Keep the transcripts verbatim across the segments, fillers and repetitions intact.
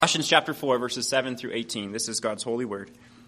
Colossians chapter four, verses seven through eighteen. This is God's holy word.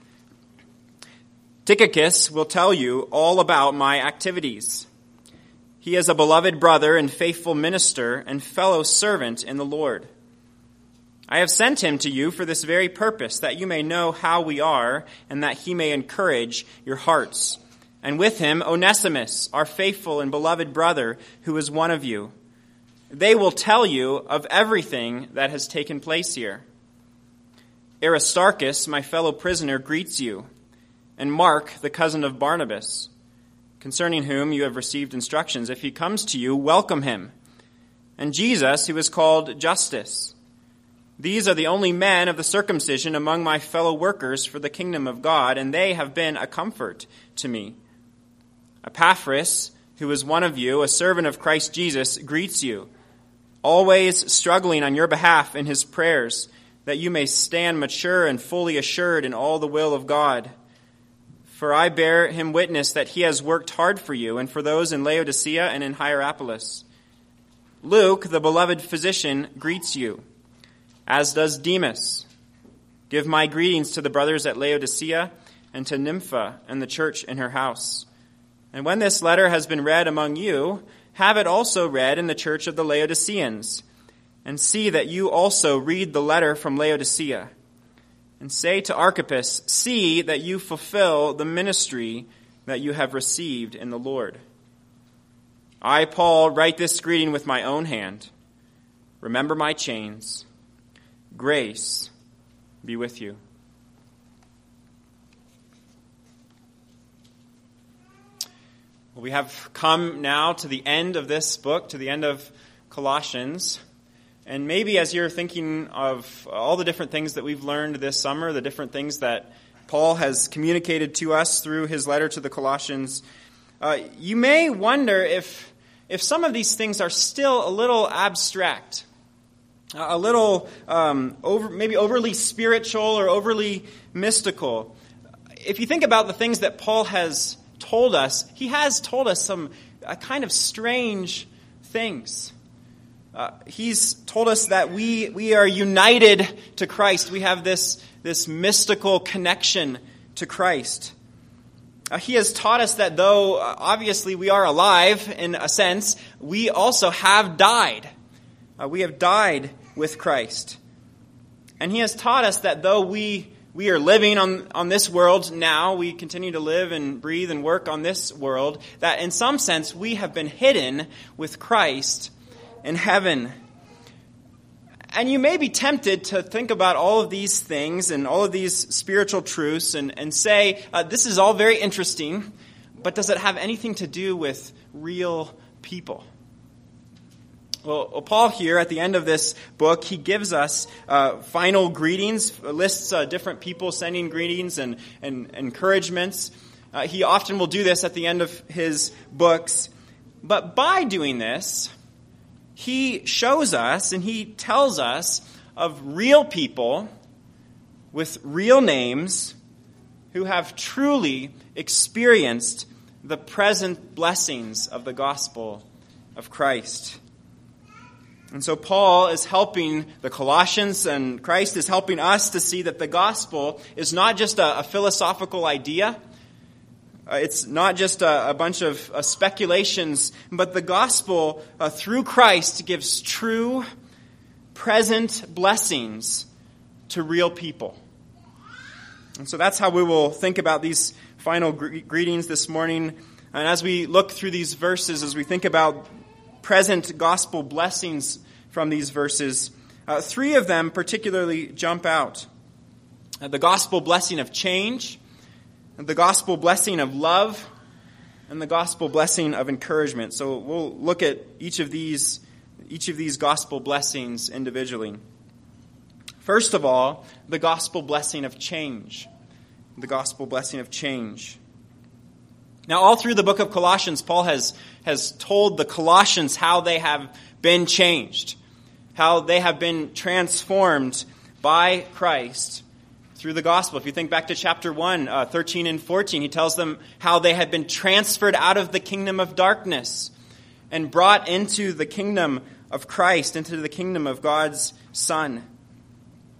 Tychicus will tell you all about my activities. He is a beloved brother and faithful minister and fellow servant in the Lord. I have sent him to you for this very purpose, that you may know how we are and that he may encourage your hearts. And with him, Onesimus, our faithful and beloved brother, who is one of you. They will tell you of everything that has taken place here. Aristarchus, my fellow prisoner, greets you, and Mark, the cousin of Barnabas, concerning whom you have received instructions. If he comes to you, welcome him. And Jesus, who is called Justus. These are the only men of the circumcision among my fellow workers for the kingdom of God, and they have been a comfort to me. Epaphras, who is one of you, a servant of Christ Jesus, greets you, always struggling on your behalf in his prayers, that you may stand mature and fully assured in all the will of God. For I bear him witness that he has worked hard for you and for those in Laodicea and in Hierapolis. Luke, the beloved physician, greets you, as does Demas. Give my greetings to the brothers at Laodicea and to Nympha and the church in her house. And when this letter has been read among you, have it also read in the church of the Laodiceans, and see that you also read the letter from Laodicea. And say to Archippus, see that you fulfill the ministry that you have received in the Lord. I, Paul, write this greeting with my own hand. Remember my chains. Grace be with you. Well, we have come now to the end of this book, to the end of Colossians. And maybe as you're thinking of all the different things that we've learned this summer, the different things that Paul has communicated to us through his letter to the Colossians, uh, you may wonder if if some of these things are still a little abstract, a little um, over, maybe overly spiritual or overly mystical. If you think about the things that Paul has told us, he has told us some uh, kind of strange things. Uh, he's told us that we we are united to Christ. We have this, this mystical connection to Christ. Uh, he has taught us that though uh, obviously we are alive in a sense, we also have died. Uh, we have died with Christ. And he has taught us that though we we are living on, on this world now, we continue to live and breathe and work on this world, that in some sense we have been hidden with Christ in heaven. And you may be tempted to think about all of these things and all of these spiritual truths and, and say, uh, this is all very interesting, but does it have anything to do with real people? Well, well Paul here at the end of this book, he gives us uh, final greetings, lists uh, different people sending greetings and, and encouragements. Uh, he often will do this at the end of his books. But by doing this, he shows us and he tells us of real people with real names who have truly experienced the present blessings of the gospel of Christ. And so Paul is helping the Colossians, and Christ is helping us to see that the gospel is not just a, a philosophical idea. Uh, it's not just a, a bunch of uh, speculations, but the gospel uh, through Christ gives true, present blessings to real people. And so that's how we will think about these final gre- greetings this morning. And as we look through these verses, as we think about present gospel blessings from these verses, uh, three of them particularly jump out. Uh, the gospel blessing of change, the gospel blessing of love, and the gospel blessing of encouragement. So we'll look at each of these, each of these gospel blessings individually. First of all, the gospel blessing of change. The gospel blessing of change. Now, all through the book of Colossians, Paul has, has told the Colossians how they have been changed, how they have been transformed by Christ through the gospel. If you think back to chapter one, uh, thirteen and fourteen, he tells them how they had been transferred out of the kingdom of darkness and brought into the kingdom of Christ, into the kingdom of God's Son.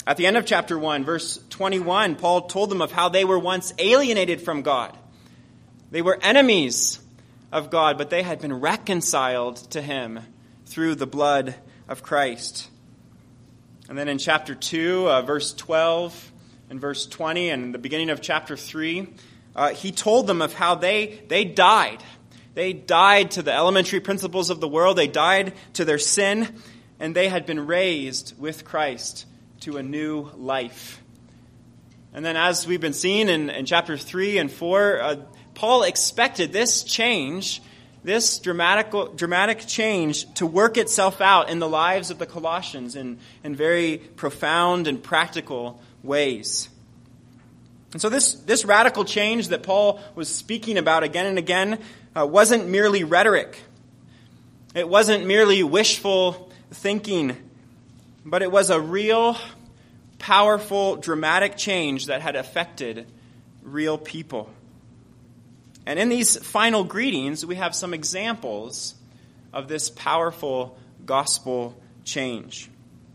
At the end of chapter one, verse twenty-one, Paul told them of how they were once alienated from God. They were enemies of God, but they had been reconciled to him through the blood of Christ. And then in chapter two, uh, verse twelve and verse twenty, and the beginning of chapter three, uh, he told them of how they, they died. They died to the elementary principles of the world. They died to their sin, and they had been raised with Christ to a new life. And then as we've been seeing in, in chapter three and four, uh, Paul expected this change, this dramatic, dramatic change to work itself out in the lives of the Colossians in, in very profound and practical ways. And so this, this radical change that Paul was speaking about again and again uh, wasn't merely rhetoric. It wasn't merely wishful thinking, but it was a real, powerful, dramatic change that had affected real people. And in these final greetings, we have some examples of this powerful gospel change.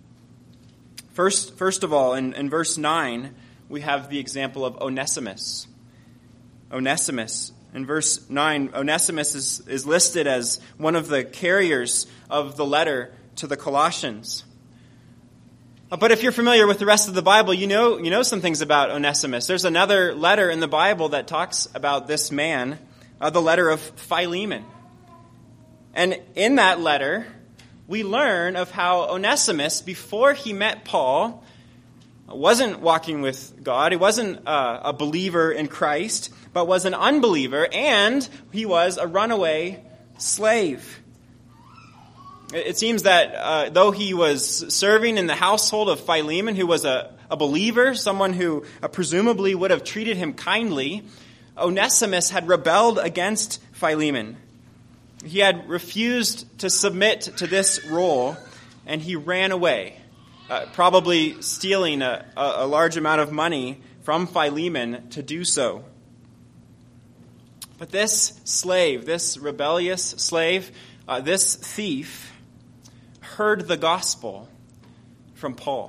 First, first of all, in, in verse nine, we have the example of Onesimus. Onesimus. In verse nine, Onesimus is, is listed as one of the carriers of the letter to the Colossians. But if you're familiar with the rest of the Bible, you know you know some things about Onesimus. There's another letter in the Bible that talks about this man, uh, the letter of Philemon. And in that letter, we learn of how Onesimus, before he met Paul, wasn't walking with God. He wasn't uh, a believer in Christ, but was an unbeliever, and he was a runaway slave. It seems that uh, though he was serving in the household of Philemon, who was a, a believer, someone who uh, presumably would have treated him kindly, Onesimus had rebelled against Philemon. He had refused to submit to this role, and he ran away, uh, probably stealing a, a large amount of money from Philemon to do so. But this slave, this rebellious slave, uh, this thief, heard the gospel from Paul.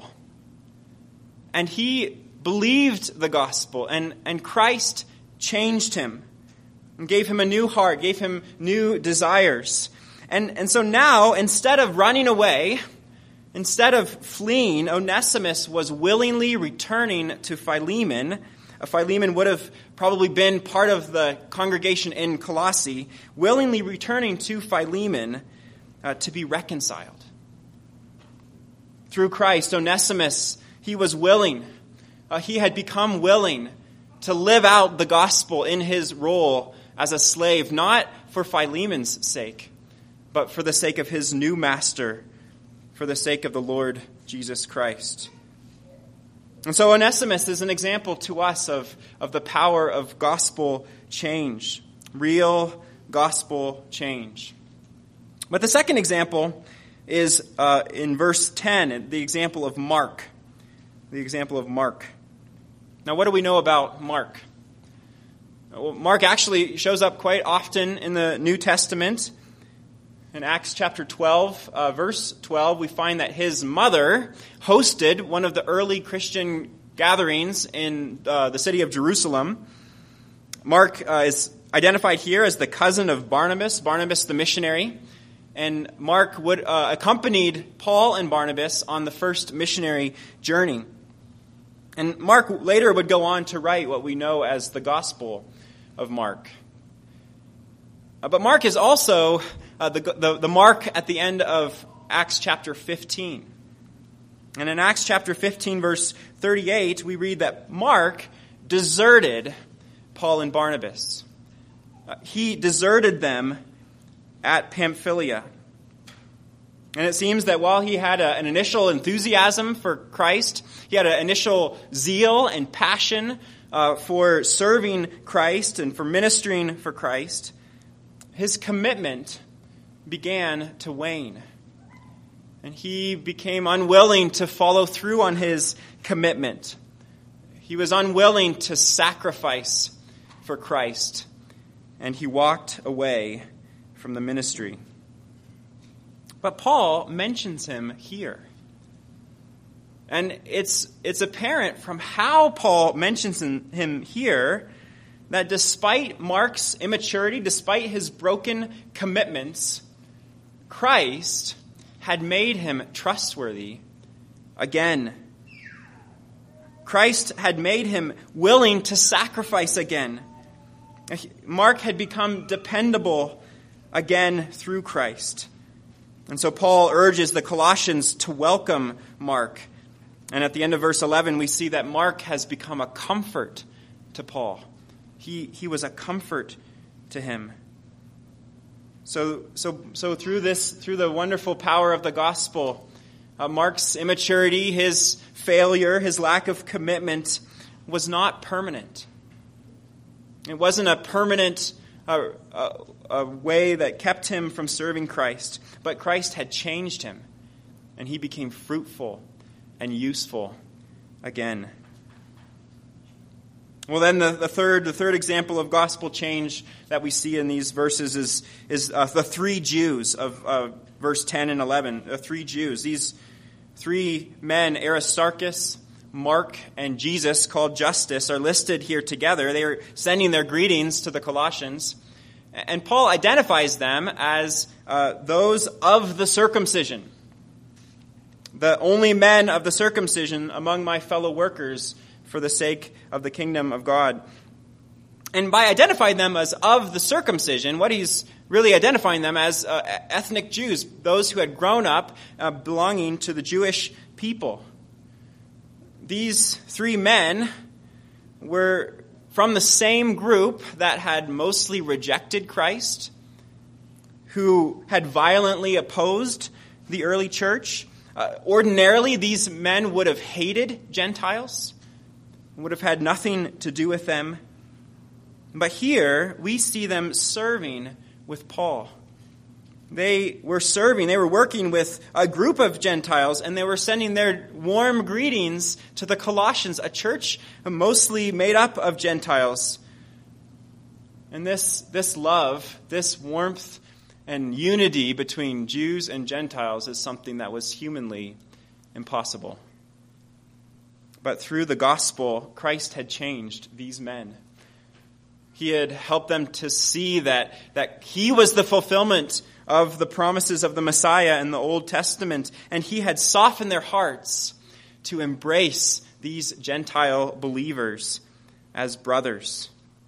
And he believed the gospel, and, and Christ changed him and gave him a new heart, gave him new desires. And, and so now, instead of running away, instead of fleeing, Onesimus was willingly returning to Philemon. Philemon would have probably been part of the congregation in Colossae, willingly returning to Philemon uh, to be reconciled. Through Christ, Onesimus, he was willing. Uh, he had become willing to live out the gospel in his role as a slave, not for Philemon's sake, but for the sake of his new master, for the sake of the Lord Jesus Christ. And so Onesimus is an example to us of, of the power of gospel change, real gospel change. But the second example is uh, in verse ten, the example of Mark. The example of Mark. Now, what do we know about Mark? Well, Mark actually shows up quite often in the New Testament. In Acts chapter twelve, uh, verse twelve, we find that his mother hosted one of the early Christian gatherings in uh, the city of Jerusalem. Mark uh, is identified here as the cousin of Barnabas, Barnabas the missionary. And Mark would uh, accompanied Paul and Barnabas on the first missionary journey. And Mark later would go on to write what we know as the Gospel of Mark. Uh, but Mark is also uh, the, the, the Mark at the end of Acts chapter fifteen. And in Acts chapter fifteen, verse thirty-eight, we read that Mark deserted Paul and Barnabas. Uh, he deserted them at Pamphylia. And it seems that while he had a, an initial enthusiasm for Christ, he had an initial zeal and passion uh, for serving Christ and for ministering for Christ, his commitment began to wane. And he became unwilling to follow through on his commitment. He was unwilling to sacrifice for Christ, and he walked away from the ministry. But Paul mentions him here. And it's it's apparent from how Paul mentions him here that despite Mark's immaturity, despite his broken commitments, Christ had made him trustworthy again. Christ had made him willing to sacrifice again. Mark had become dependable again through Christ. And so Paul urges the Colossians to welcome Mark. And at the end of verse eleven, we see that Mark has become a comfort to Paul. He, he was a comfort to him. So, so, so through this, through the wonderful power of the gospel, uh, Mark's immaturity, his failure, his lack of commitment was not permanent. It wasn't a permanent uh, uh, a way that kept him from serving Christ, but Christ had changed him, and he became fruitful and useful again. Well, then the, the third the third example of gospel change that we see in these verses is is uh, the three Jews of uh, verse ten and eleven. The three Jews, these three men, Aristarchus, Mark, and Jesus, called Justus, are listed here together. They are sending their greetings to the Colossians, and Paul identifies them as uh, those of the circumcision, the only men of the circumcision among my fellow workers for the sake of the kingdom of God. And by identifying them as of the circumcision, what he's really identifying them as uh, ethnic Jews, those who had grown up uh, belonging to the Jewish people. These three men were from the same group that had mostly rejected Christ, who had violently opposed the early church. Uh, ordinarily, these men would have hated Gentiles, would have had nothing to do with them. But here, we see them serving with Paul. They were serving, they were working with a group of Gentiles, and they were sending their warm greetings to the Colossians, a church mostly made up of Gentiles. And this, this love, this warmth and unity between Jews and Gentiles is something that was humanly impossible. But through the gospel, Christ had changed these men. He had helped them to see that, that he was the fulfillment of the promises of the Messiah in the Old Testament, and he had softened their hearts to embrace these Gentile believers as brothers.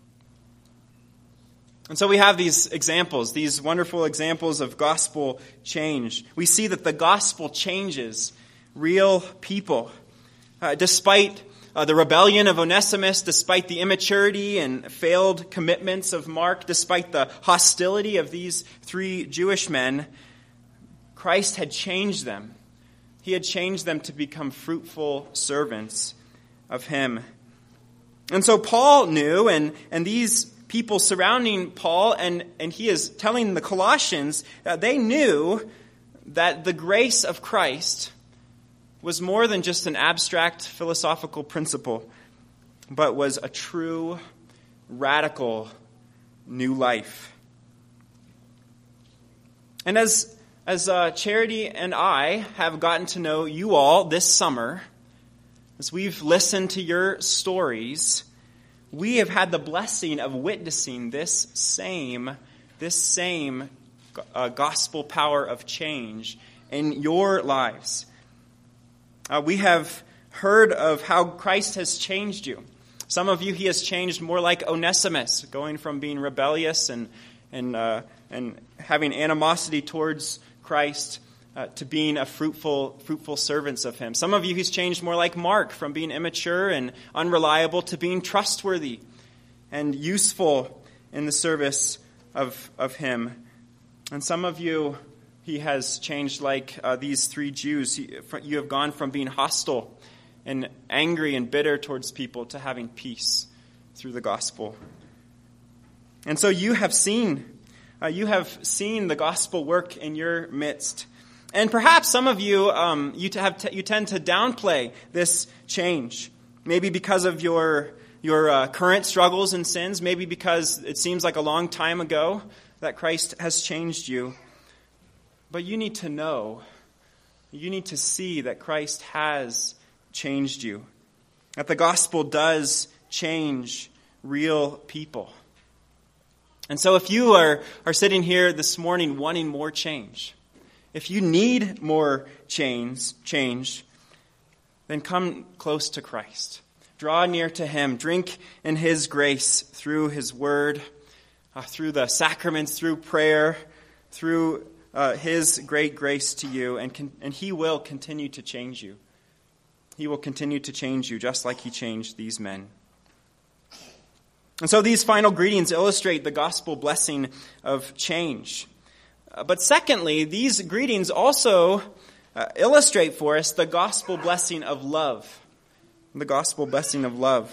And so we have these examples, these wonderful examples of gospel change. We see that the gospel changes real people. Uh, despite uh, the rebellion of Onesimus, despite the immaturity and failed commitments of Mark, despite the hostility of these three Jewish men, Christ had changed them. He had changed them to become fruitful servants of him. And so Paul knew, and, and these people surrounding Paul, and, and he is telling the Colossians that they knew that the grace of Christ was more than just an abstract philosophical principle, but was a true, radical new life. And as, as uh, Charity and I have gotten to know you all this summer, as we've listened to your stories, we have had the blessing of witnessing this same, this same uh, gospel power of change in your lives. Uh, we have heard of how Christ has changed you. Some of you, he has changed more like Onesimus, going from being rebellious and and uh, and having animosity towards Christ uh, to being a fruitful fruitful servants of him. Some of you, he's changed more like Mark, from being immature and unreliable to being trustworthy and useful in the service of of him. And some of you, he has changed like uh, these three Jews. You have gone from being hostile and angry and bitter towards people to having peace through the gospel. And so you have seen, uh, you have seen the gospel work in your midst. And perhaps some of you, um, you have t- you tend to downplay this change. Maybe because of your your uh, current struggles and sins. Maybe because it seems like a long time ago that Christ has changed you. But you need to know, you need to see that Christ has changed you. That the gospel does change real people. And so if you are, are sitting here this morning wanting more change, if you need more change, change, then come close to Christ. Draw near to him. Drink in his grace through his word, uh, through the sacraments, through prayer, through uh, his great grace to you, and, con- and he will continue to change you. He will continue to change you just like he changed these men. And so these final greetings illustrate the gospel blessing of change. Uh, but secondly, these greetings also uh, illustrate for us the gospel blessing of love. The gospel blessing of love.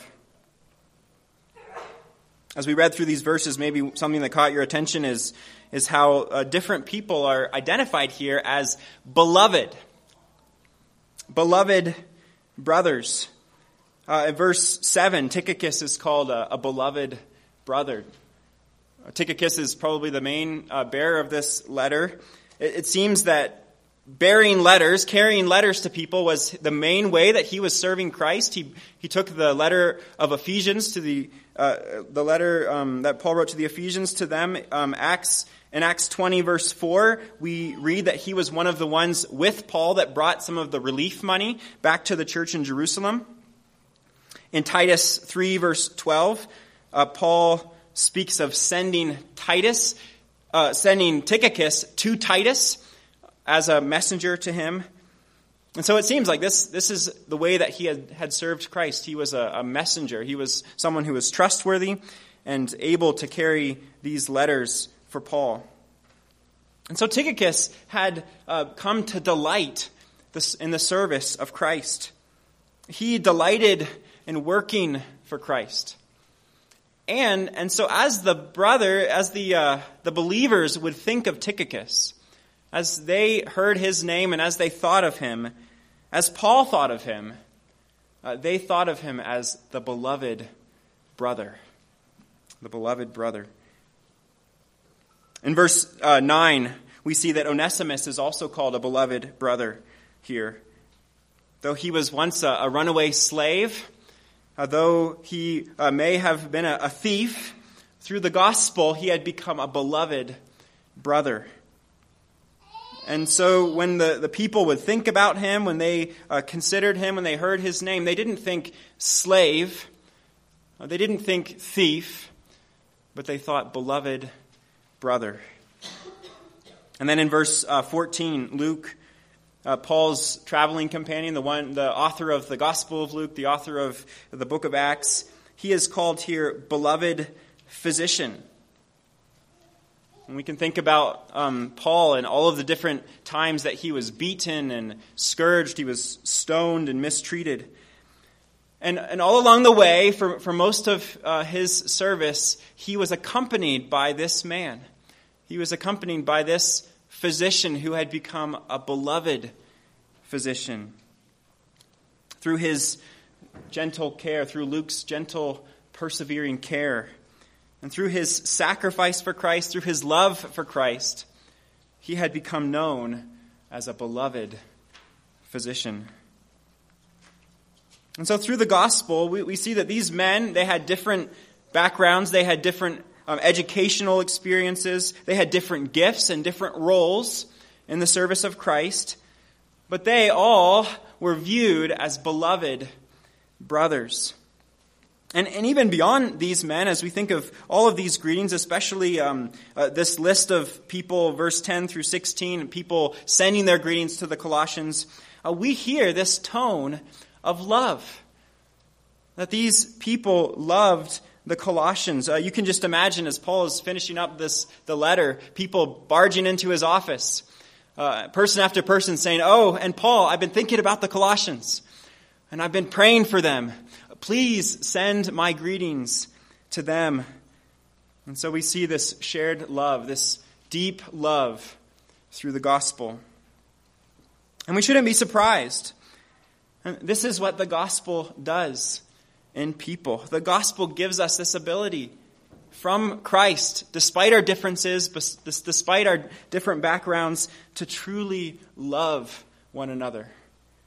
As we read through these verses, maybe something that caught your attention is, is how uh, different people are identified here as beloved. Beloved brothers. Uh, in verse seven, Tychicus is called a, a beloved brother. Uh, Tychicus is probably the main uh, bearer of this letter. It, it seems that bearing letters, carrying letters to people was the main way that he was serving Christ. He he took the letter of Ephesians to the uh, the letter um, that Paul wrote to the Ephesians to them. Um, Acts in Acts twenty verse four, we read that he was one of the ones with Paul that brought some of the relief money back to the church in Jerusalem. In Titus three verse twelve, uh, Paul speaks of sending Titus, uh, sending Tychicus to Titus as a messenger to him. And so it seems like this, this is the way that he had, had served Christ. He was a, a messenger. He was someone who was trustworthy and able to carry these letters for Paul. And so Tychicus had uh, come to delight this, in the service of Christ. He delighted in working for Christ. And, and so as the brother, as the, uh, the believers would think of Tychicus, as they heard his name and as they thought of him, as Paul thought of him, uh, they thought of him as the beloved brother. The beloved brother. In verse uh, nine, we see that Onesimus is also called a beloved brother here. Though he was once a, a runaway slave, uh, though he uh, may have been a, a thief, through the gospel he had become a beloved brother. And so when the, the people would think about him, when they uh, considered him, when they heard his name, they didn't think slave, uh, they didn't think thief, but they thought beloved brother. And then in verse uh, fourteen, Luke, uh, Paul's traveling companion, the one, the author of the Gospel of Luke, the author of the book of Acts, he is called here beloved physician. And we can think about um, Paul and all of the different times that he was beaten and scourged, he was stoned and mistreated. And, and all along the way, for, for most of uh, his service, he was accompanied by this man. He was accompanied by this physician who had become a beloved physician. Through his gentle care, through Luke's gentle, persevering care, and through his sacrifice for Christ, through his love for Christ, he had become known as a beloved physician. And so through the gospel, we, we see that these men, they had different backgrounds, they had different um, educational experiences, they had different gifts and different roles in the service of Christ, but they all were viewed as beloved brothers. And, and even beyond these men, as we think of all of these greetings, especially um, uh, this list of people, verse ten through sixteen, people sending their greetings to the Colossians, uh, we hear this tone of love. That these people loved the Colossians. Uh, you can just imagine as Paul is finishing up this the letter, people barging into his office, uh, person after person saying, "Oh, and Paul, I've been thinking about the Colossians, and I've been praying for them. Please send my greetings to them." And so we see this shared love, this deep love through the gospel. And we shouldn't be surprised. And this is what the gospel does in people. The gospel gives us this ability from Christ, despite our differences, despite our different backgrounds, to truly love one another.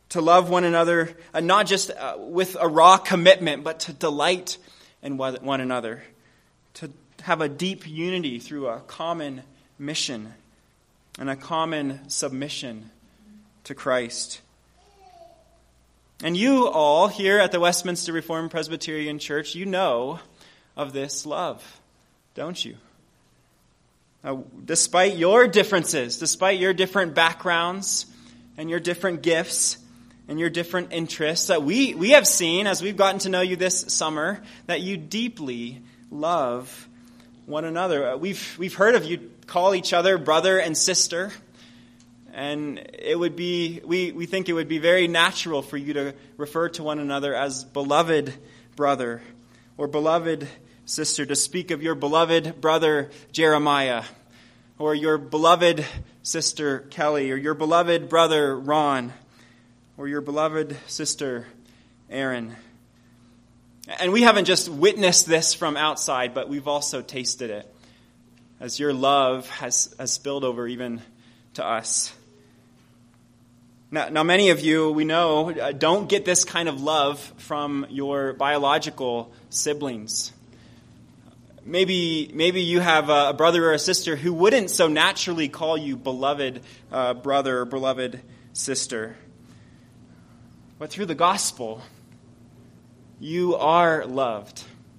To love one another, uh, not just uh, with a raw commitment, but to delight in one another. To have a deep unity through a common mission and a common submission to Christ. And you all here at the Westminster Reformed Presbyterian Church, you know of this love, don't you? Uh, despite your differences, despite your different backgrounds and your different gifts and your different interests, that we, we have seen as we've gotten to know you this summer, that you deeply love one another. Uh, we've, we've heard of you call each other brother and sister. And it would be, we, we think it would be very natural for you to refer to one another as beloved brother or beloved sister, to speak of your beloved brother Jeremiah or your beloved sister Kelly or your beloved brother Ron or your beloved sister Erin. And we haven't just witnessed this from outside, but we've also tasted it as your love has, has spilled over even to us. Now, now, many of you, we know, uh, don't get this kind of love from your biological siblings. Maybe, maybe you have a brother or a sister who wouldn't so naturally call you beloved uh, brother or beloved sister. But through the gospel, you are loved.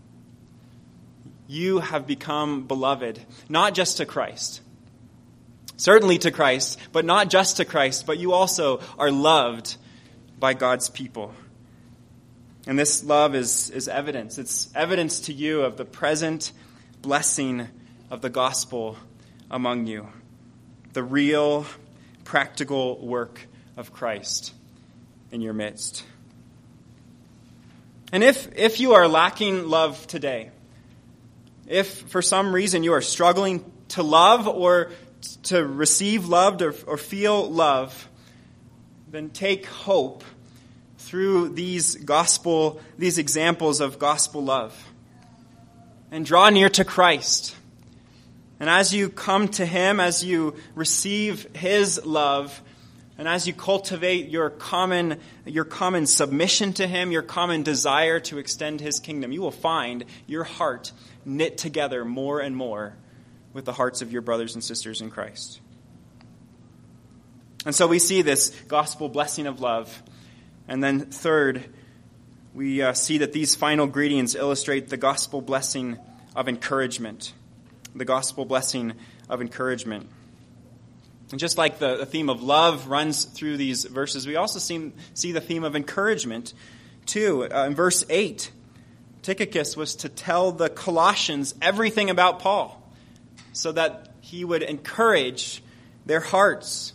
You have become beloved, not just to Christ. Certainly to Christ, but not just to Christ, but you also are loved by God's people. And this love is, is evidence. It's evidence to you of the present blessing of the gospel among you. The real, practical work of Christ in your midst. And if, if you are lacking love today, if for some reason you are struggling to love or to receive love or, or feel love, then take hope through these gospel, these examples of gospel love. And draw near to Christ. And as you come to Him, as you receive His love, and as you cultivate your common, your common submission to Him, your common desire to extend His kingdom, you will find your heart knit together more and more with the hearts of your brothers and sisters in Christ. And so we see this gospel blessing of love. And then third, we uh, see that these final greetings illustrate the gospel blessing of encouragement. The gospel blessing of encouragement. And just like the, the theme of love runs through these verses, we also see, see the theme of encouragement too. Uh, in verse eight, Tychicus was to tell the Colossians everything about Paul, so that he would encourage their hearts.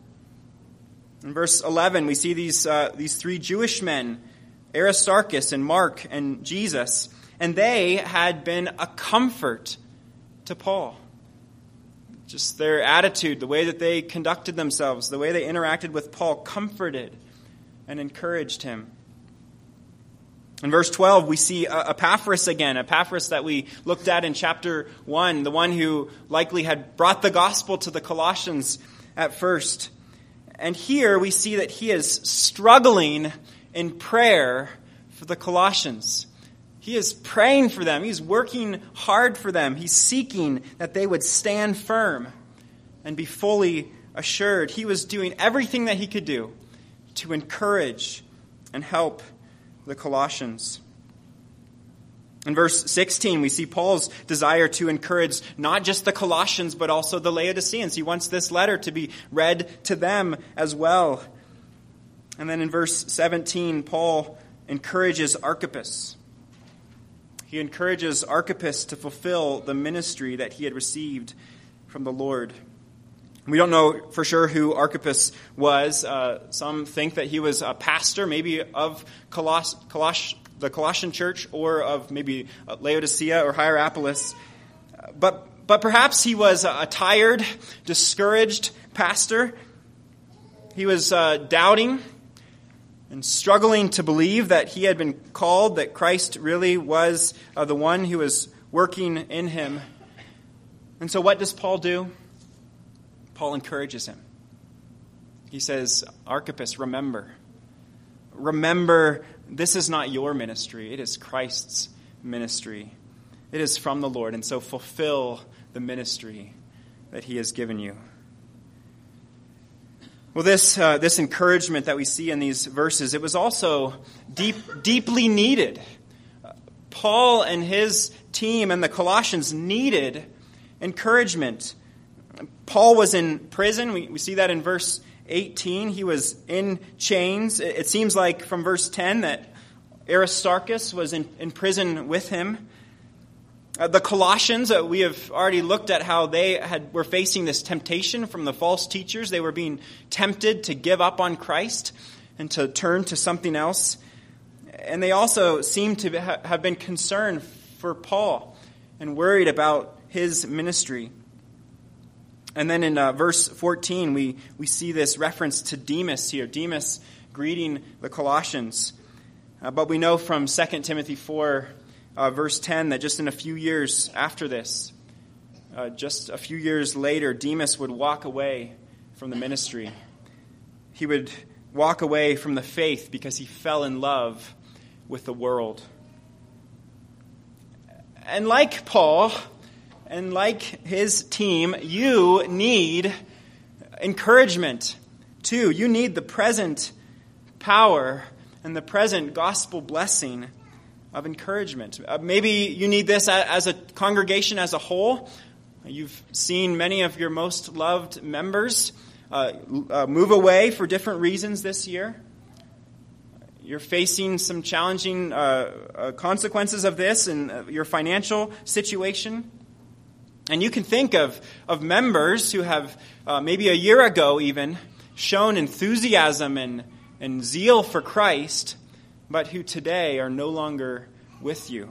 In verse eleven, we see these uh, these three Jewish men, Aristarchus and Mark and Jesus, and they had been a comfort to Paul. Just their attitude, the way that they conducted themselves, the way they interacted with Paul, comforted and encouraged him. In verse twelve, we see Epaphras again, Epaphras that we looked at in chapter one, the one who likely had brought the gospel to the Colossians at first. And here we see that he is struggling in prayer for the Colossians. He is praying for them. He's working hard for them. He's seeking that they would stand firm and be fully assured. He was doing everything that he could do to encourage and help the Colossians. In verse sixteen, we see Paul's desire to encourage not just the Colossians, but also the Laodiceans. He wants this letter to be read to them as well. And then in verse seventeen, Paul encourages Archippus. He encourages Archippus to fulfill the ministry that he had received from the Lord. We don't know for sure who Archippus was. Uh, some think that he was a pastor, maybe of Coloss- Coloss- the Colossian church, or of maybe Laodicea or Hierapolis. But, but perhaps he was a tired, discouraged pastor. He was uh, doubting and struggling to believe that he had been called, that Christ really was uh, the one who was working in him. And so what does Paul do? Paul encourages him. He says, Archippus, remember, remember, this is not your ministry. It is Christ's ministry. It is from the Lord, and so fulfill the ministry that he has given you. Well, this uh, this encouragement that we see in these verses, it was also deep, deeply needed. Paul and his team and the Colossians needed encouragement. Paul was in prison. We, we see that in verse eighteen. He was in chains. It, it seems like from verse ten that Aristarchus was in, in prison with him. Uh, the Colossians, uh, we have already looked at how they had were facing this temptation from the false teachers. They were being tempted to give up on Christ and to turn to something else. And they also seemed to ha- have been concerned for Paul and worried about his ministry. And then in uh, verse fourteen, we, we see this reference to Demas here. Demas greeting the Colossians. Uh, but we know from Second Timothy four, Uh, verse ten, that just in a few years after this, uh, just a few years later, Demas would walk away from the ministry. He would walk away from the faith because he fell in love with the world. And like Paul, and like his team, you need encouragement too. You need the present power and the present gospel blessing of encouragement. Uh, maybe you need this as a congregation as a whole. You've seen many of your most loved members uh, uh, move away for different reasons this year. You're facing some challenging uh, uh, consequences of this in uh, your financial situation. And you can think of, of members who have uh, maybe a year ago even shown enthusiasm and, and zeal for Christ, but who today are no longer with you.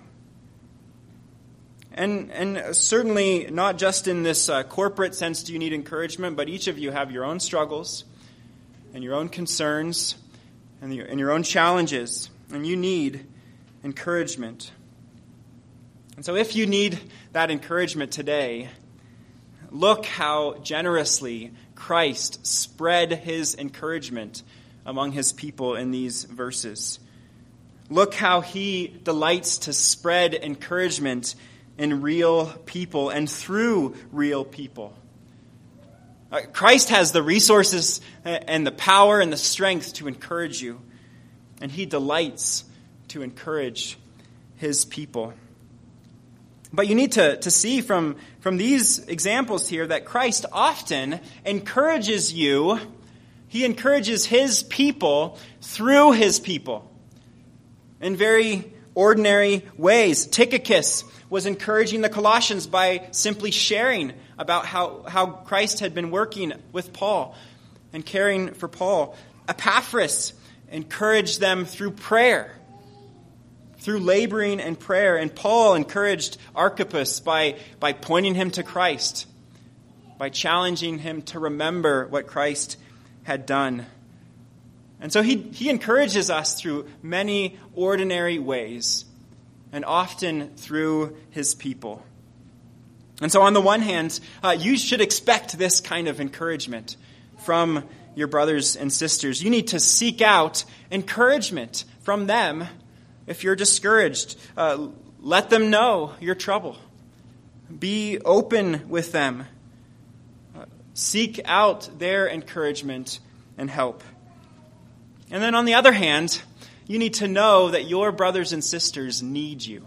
And and certainly not just in this uh, corporate sense do you need encouragement, but each of you have your own struggles and your own concerns and your, and your own challenges, and you need encouragement. And so if you need that encouragement today, look how generously Christ spread his encouragement among his people in these verses. Look how he delights to spread encouragement in real people and through real people. Uh, Christ has the resources and the power and the strength to encourage you, and he delights to encourage his people. But you need to, to see from, from these examples here that Christ often encourages you. He encourages his people through his people in very ordinary ways. Tychicus was encouraging the Colossians by simply sharing about how, how Christ had been working with Paul and caring for Paul. Epaphras encouraged them through prayer, through laboring and prayer. And Paul encouraged Archippus by, by pointing him to Christ, by challenging him to remember what Christ had done. And so he, he encourages us through many ordinary ways, and often through his people. And so on the one hand, uh, you should expect this kind of encouragement from your brothers and sisters. You need to seek out encouragement from them if you're discouraged. Uh, let them know your trouble. Be open with them. Uh, seek out their encouragement and help. And then on the other hand, you need to know that your brothers and sisters need you.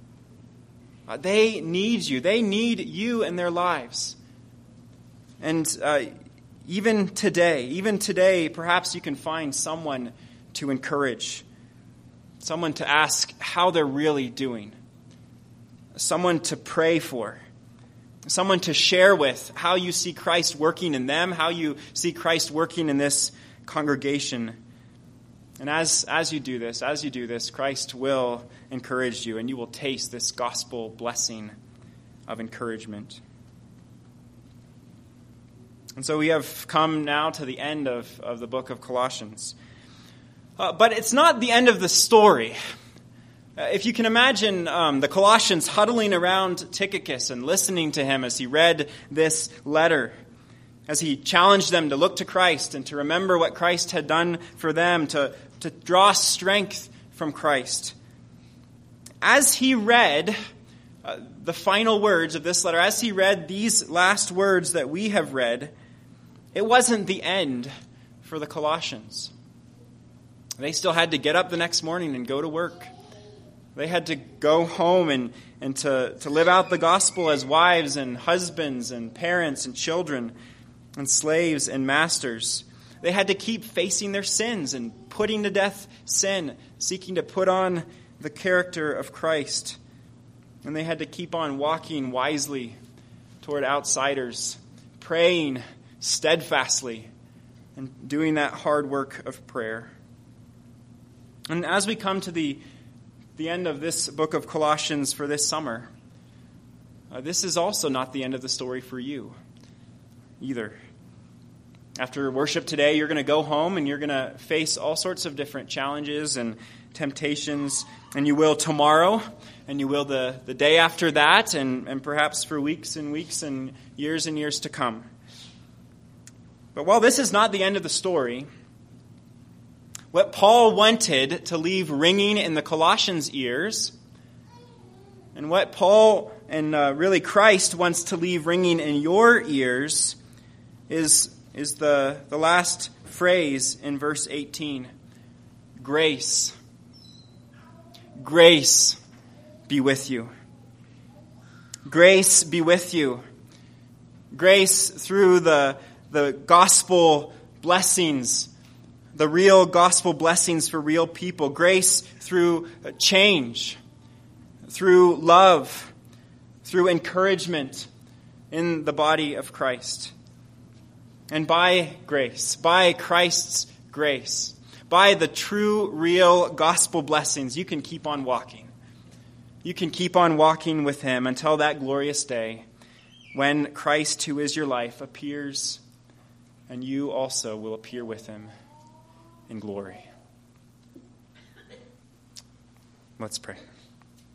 Uh, they need you. They need you in their lives. And uh, even today, even today, perhaps you can find someone to encourage, someone to ask how they're really doing, someone to pray for, someone to share with how you see Christ working in them, how you see Christ working in this congregation. And as, as you do this, as you do this, Christ will encourage you, and you will taste this gospel blessing of encouragement. And so we have come now to the end of, of the book of Colossians. Uh, but it's not the end of the story. Uh, if you can imagine um, the Colossians huddling around Tychicus and listening to him as he read this letter, as he challenged them to look to Christ and to remember what Christ had done for them, to, to draw strength from Christ. As he read uh, the final words of this letter, as he read these last words that we have read, it wasn't the end for the Colossians. They still had to get up the next morning and go to work. They had to go home and, and to, to live out the gospel as wives and husbands and parents and children and slaves and masters. They had to keep facing their sins and putting to death sin, seeking to put on the character of Christ. And they had to keep on walking wisely toward outsiders, praying steadfastly, and doing that hard work of prayer. And as we come to the, the end of this book of Colossians for this summer, uh, this is also not the end of the story for you either. After worship today, you're going to go home and you're going to face all sorts of different challenges and temptations, and you will tomorrow, and you will the, the day after that, and, and perhaps for weeks and weeks and years and years to come. But while this is not the end of the story, what Paul wanted to leave ringing in the Colossians' ears, and what Paul and uh, really Christ wants to leave ringing in your ears, is, is the, the last phrase in verse eighteen. Grace. Grace be with you. Grace be with you. Grace through the, the gospel blessings, the real gospel blessings for real people. Grace through change, through love, through encouragement in the body of Christ. And by grace, by Christ's grace, by the true, real gospel blessings, you can keep on walking. You can keep on walking with him until that glorious day when Christ, who is your life, appears, and you also will appear with him in glory. Let's pray.